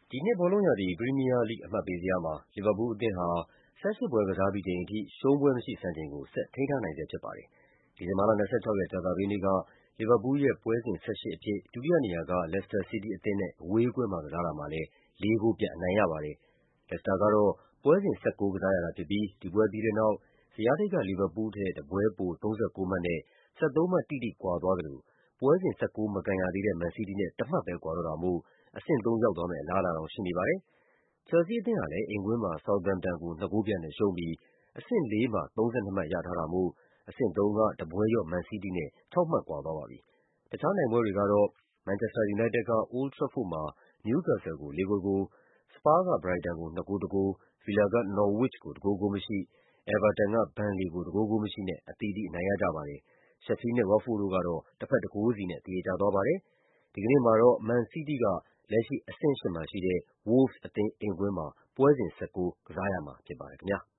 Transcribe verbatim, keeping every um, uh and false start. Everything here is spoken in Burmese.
ဒီနှစ်ဘောလုံးရာသီ ပရီးမီးယားလိဂ် အမှတ်ပေးဇယားမှာ လီဗာပူးလ်အသင်းဟာ ၁၈ ပွဲကစားပြီးချိန်အထိ ရှုံးပွဲမရှိစံချိန်ကို ဆက်ထိန်းထားနိုင်ဆဲဖြစ်ပါတယ်။ ဒီဇင်ဘာလ ၂၆ ရက်၊ ကြာသပတေးနေ့က လီဗာပူးလ်ရဲ့ ပွဲစဉ် ၁၈ အဖြစ် ဒုတိယနေရာက လက်စတာ စီးတီးအသင်းနဲ့ အဝေးကွင်းမှာ ကစားတာမှာလည်း လေး ဂိုးပြတ် အနိုင်ရပါတယ်။ လက်စတာကတော့ ပွဲစဉ် ၁၉ ကစားရတာဖြစ်ပြီး ဒီပွဲပြီးတဲ့နောက် ဇယားထိပ်က လီဗာပူးလ်ထက် တပွဲပို ၃၉ မှတ်နဲ့ ၁၃ မှတ်တိတိ ကွာသွားသလို ပွဲစဉ် ၁၉ မကန်ရသေးတဲ့ မန်စီးတီးနဲ့ တမှတ်ပဲ ကွာတော့တာမို့ အဆင့် သုံး ရောက်သွားမယ့် အလားအလာတောင် ရှိနေပါတယ်။ ချယ်လ်ဆီးအသင်းဟာလည်း အိမ်ကွင်းမှာ ဆောက်သမ်ပ်တန်ကို ၂ ဂိုးပြတ်နဲ့ရှုံးပြီး အဆင့် လေးမှာ ၃၂ မှတ်ရထားတာမို့ အဆင့် သုံးက တပွဲလျော့ မန်စီးတီးနဲ့ ခြောက်မှတ်ကွာသွားပါပြီ။ တခြားနိုင်ပွဲတွေကတော့ မန်ချက်စတာ ယူနိုက်တက်က အိုးလ်ထရာဖော့ဒ်မှာ နယူးကက်ဆယ်လ်ကို လေး ဂိုး ဂိုး၊ စပါးက ဘရိုက်တန်ကို ၂ ဂိုး ၁ ဂိုး၊ ဗီလာက နော်ဝစ်ကို ၁ ဂိုး ဂိုးမရှိ၊ အဲဗာတန်က ဘန်လေကို ၁ ဂိုး ဂိုးမရှိနဲ့ အသီးသီး အနိုင်ရကြပါတယ်။ ရှက်ဖီးလ်နဲ့ ဝတ်ဖို့ဒ်တို့ကတော့ တဘက် ၁ ဂိုးစီနဲ့ သရေကျသွားပါတယ်။ ဒီကနေ့မှာတော့ မန်စီးတီးက လက်ရှိ အဆင့် ၈ မှာရှိတဲ့ ဝို့လ်ဗ်စ်အသင်း အိမ်ကွင်းမှာ ပွဲစဉ် ၁၉ ကစားရမှာဖြစ်ပါတယ်ခင်ဗျာ။